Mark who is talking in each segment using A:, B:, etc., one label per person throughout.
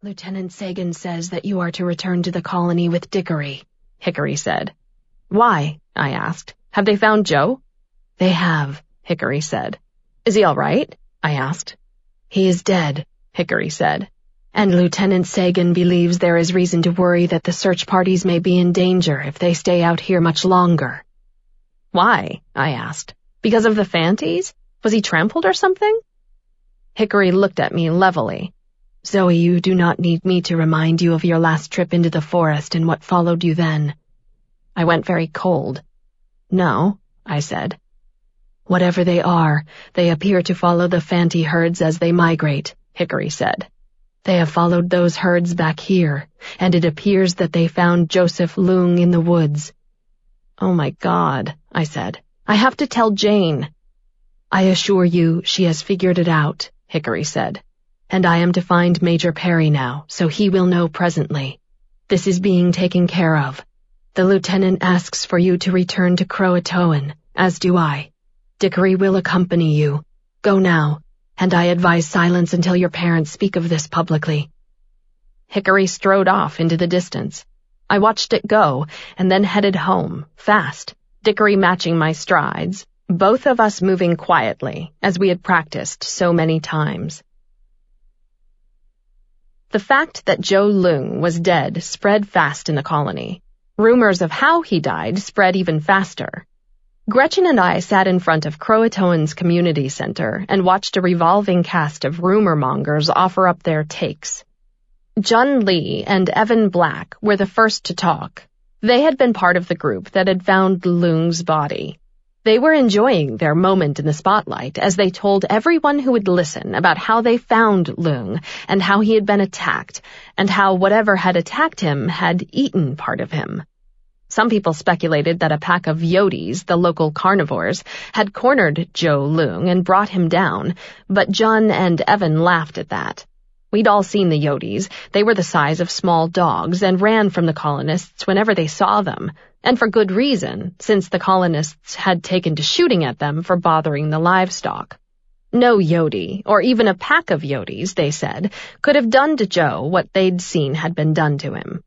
A: Lieutenant Sagan says that you are to return to the colony with Dickory, Hickory said. Why? I asked. Have they found Joe? They have, Hickory said. Is he all right? I asked. He is dead, Hickory said. And Lieutenant Sagan believes there is reason to worry that the search parties may be in danger if they stay out here much longer. Why? I asked. Because of the Fanties? Was he trampled or something? Hickory looked at me levelly. Zoe, you do not need me to remind you of your last trip into the forest and what followed you then. I went very cold. No, I said. Whatever they are, they appear to follow the Fanti herds as they migrate, Hickory said. They have followed those herds back here, and it appears that they found Joseph Leung in the woods. Oh my God, I said. I have to tell Jane. I assure you she has figured it out, Hickory said. And I am to find Major Perry now, so he will know presently. This is being taken care of. The lieutenant asks for you to return to Croatoan, as do I. Dickory will accompany you. Go now, and I advise silence until your parents speak of this publicly. Hickory strode off into the distance. I watched it go, and then headed home, fast, Dickory matching my strides, both of us moving quietly, as we had practiced so many times. The fact that Joe Leung was dead spread fast in the colony. Rumors of how he died spread even faster. Gretchen and I sat in front of Croatoan's community center and watched a revolving cast of rumor mongers offer up their takes. Jun Lee and Evan Black were the first to talk. They had been part of the group that had found Leung's body. They were enjoying their moment in the spotlight as they told everyone who would listen about how they found Leung and how he had been attacked, and how whatever had attacked him had eaten part of him. Some people speculated that a pack of Yodis, the local carnivores, had cornered Joe Leung and brought him down, but Jun and Evan laughed at that. We'd all seen the Yodis. They were the size of small dogs and ran from the colonists whenever they saw them, and for good reason, since the colonists had taken to shooting at them for bothering the livestock. No Yodi, or even a pack of Yodis, they said, could have done to Joe what they'd seen had been done to him.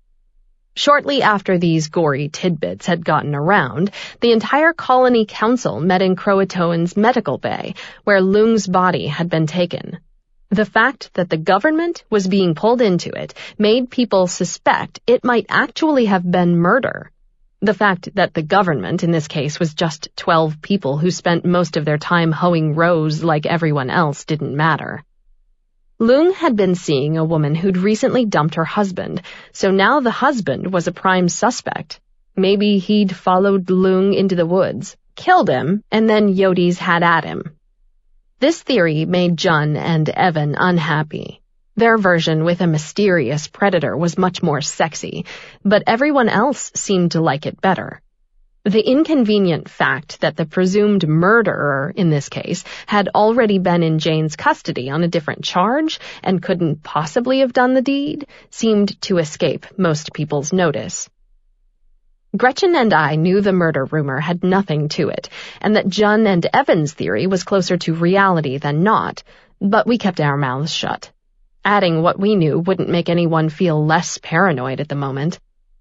A: Shortly after these gory tidbits had gotten around, the entire colony council met in Croatoan's medical bay, where Leung's body had been taken. The fact that the government was being pulled into it made people suspect it might actually have been murder. The fact that the government, in this case, was just 12 people who spent most of their time hoeing rows like everyone else didn't matter. Leung had been seeing a woman who'd recently dumped her husband, so now the husband was a prime suspect. Maybe he'd followed Leung into the woods, killed him, and then Yodis had at him. This theory made Jun and Evan unhappy. Their version with a mysterious predator was much more sexy, but everyone else seemed to like it better. The inconvenient fact that the presumed murderer, in this case, had already been in Jane's custody on a different charge and couldn't possibly have done the deed seemed to escape most people's notice. Gretchen and I knew the murder rumor had nothing to it, and that Jun and Evan's theory was closer to reality than not, but we kept our mouths shut. Adding what we knew wouldn't make anyone feel less paranoid at the moment.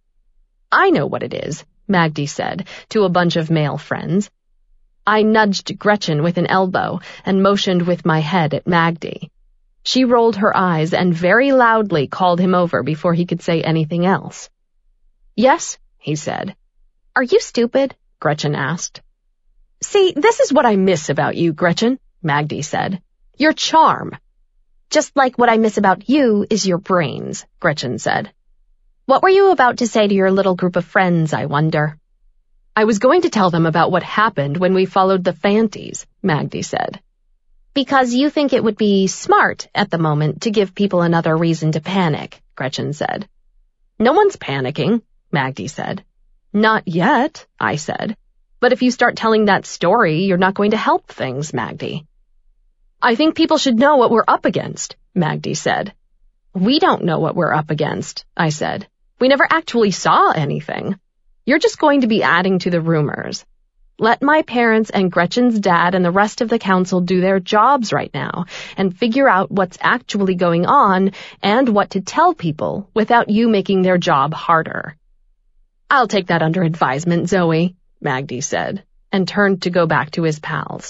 A: I know what it is, Magdi said to a bunch of male friends. I nudged Gretchen with an elbow and motioned with my head at Magdi. She rolled her eyes and very loudly called him over before he could say anything else. Yes, he said. Are you stupid? Gretchen asked. See, this is what I miss about you, Gretchen, Magdi said. Your charm. Just like what I miss about you is your brains, Gretchen said. What were you about to say to your little group of friends, I wonder? I was going to tell them about what happened when we followed the Fanties, Magdi said. Because you think it would be smart at the moment to give people another reason to panic, Gretchen said. No one's panicking, Magdi said. Not yet, I said. But if you start telling that story, you're not going to help things, Magdi. I think people should know what we're up against, Magdi said. We don't know what we're up against, I said. We never actually saw anything. You're just going to be adding to the rumors. Let my parents and Gretchen's dad and the rest of the council do their jobs right now and figure out what's actually going on and what to tell people without you making their job harder. I'll take that under advisement, Zoe, Magdy said, and turned to go back to his pals.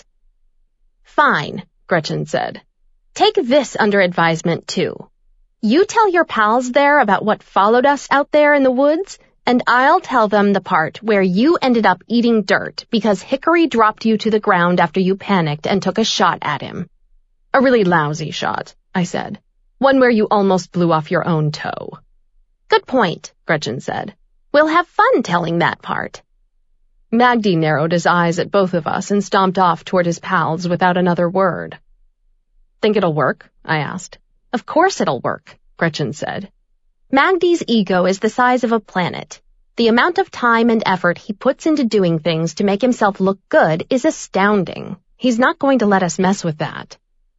A: Fine, Gretchen said. Take this under advisement, too. You tell your pals there about what followed us out there in the woods, and I'll tell them the part where you ended up eating dirt because Hickory dropped you to the ground after you panicked and took a shot at him. A really lousy shot, I said. One where you almost blew off your own toe. Good point, Gretchen said. We'll have fun telling that part. Magdy narrowed his eyes at both of us and stomped off toward his pals without another word. Think it'll work? I asked. Of course it'll work, Gretchen said. Magdy's ego is the size of a planet. The amount of time and effort he puts into doing things to make himself look good is astounding. He's not going to let us mess with that.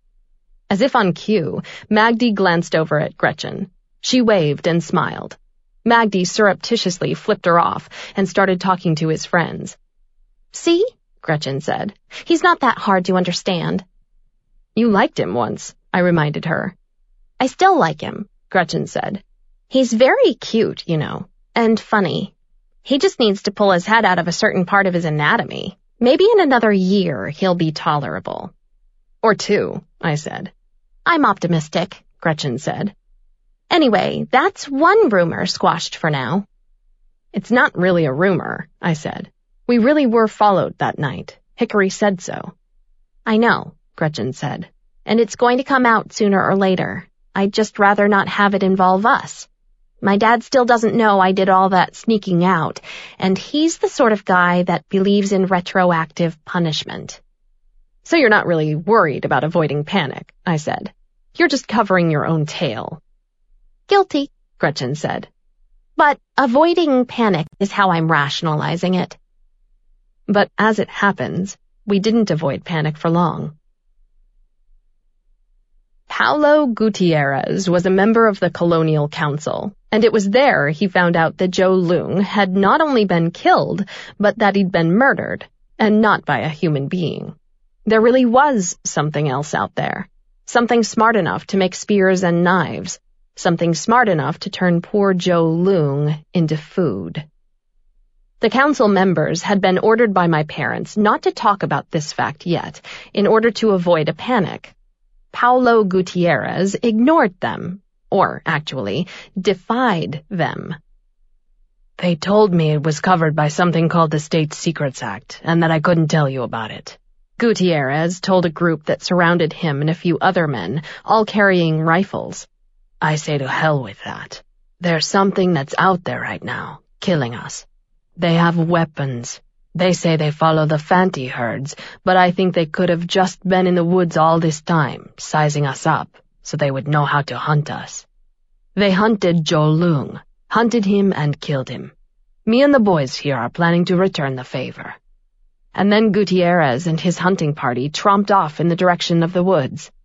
A: As if on cue, Magdy glanced over at Gretchen. She waved and smiled. Magdy surreptitiously flipped her off and started talking to his friends. See? Gretchen said. He's not that hard to understand. You liked him once, I reminded her. I still like him, Gretchen said. He's very cute, you know, and funny. He just needs to pull his head out of a certain part of his anatomy. Maybe in another year he'll be tolerable. Or 2, I said. I'm optimistic, Gretchen said. Anyway, that's one rumor squashed for now. It's not really a rumor, I said. We really were followed that night. Hickory said so. I know, Gretchen said. And it's going to come out sooner or later. I'd just rather not have it involve us. My dad still doesn't know I did all that sneaking out, and he's the sort of guy that believes in retroactive punishment. So you're not really worried about avoiding panic, I said. You're just covering your own tail. Guilty, Gretchen said. But avoiding panic is how I'm rationalizing it. But as it happens, we didn't avoid panic for long. Paulo Gutierrez was a member of the Colonial Council, and it was there he found out that Joe Leung had not only been killed, but that he'd been murdered, and not by a human being. There really was something else out there, something smart enough to make spears and knives, something smart enough to turn poor Joe Leung into food. The council members had been ordered by my parents not to talk about this fact yet, in order to avoid a panic. Paulo Gutierrez ignored them, or actually, defied them. They told me it was covered by something called the State Secrets Act, and that I couldn't tell you about it. Gutierrez told a group that surrounded him and a few other men, all carrying rifles. I say to hell with that. There's something that's out there right now, killing us. They have weapons. They say they follow the Fanti herds, but I think they could have just been in the woods all this time, sizing us up, so they would know how to hunt us. They hunted Joe Leung, hunted him and killed him. Me and the boys here are planning to return the favor. And then Gutierrez and his hunting party tromped off in the direction of the woods.